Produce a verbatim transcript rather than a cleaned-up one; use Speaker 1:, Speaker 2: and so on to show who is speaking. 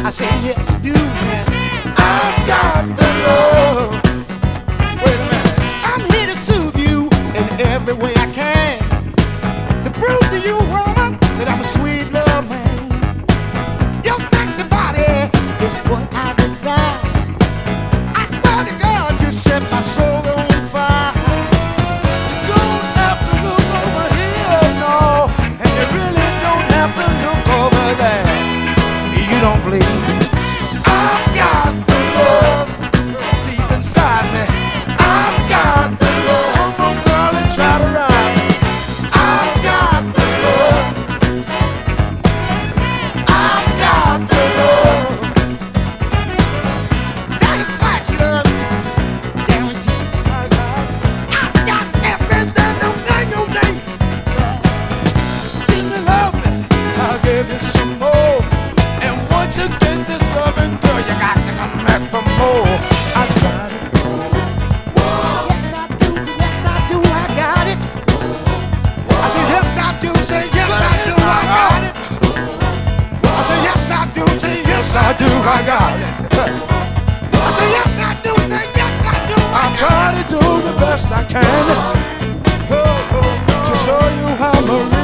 Speaker 1: I say yes, you do. I've got the love. Wait a minute. I'm here to soothe you in every way I can. To prove to you, woman, that I'm a sweet love man. Your sexy body is what I desire. I swear to God, you set my soul on fire. You don't have to look over here, no, and you really don't have to look over there. You don't believe I've got the love deep inside me. I've got the love. Come on, girl, and try to ride. I've got the love. I've got the love. Satisfaction, guaranteed. I've got everything you think you need. Give me loving, I'll give you some more. And once you get this loving, girl, you got to come back for more. I got it. Yes, I do. Yes, I do. I got it. I say yes, I do. Say yes, I do. I got it. I say yes, I do. Say yes, I do. I got it. I say yes, I do. Say yes, I do. I try to do the best I can to show you how Maria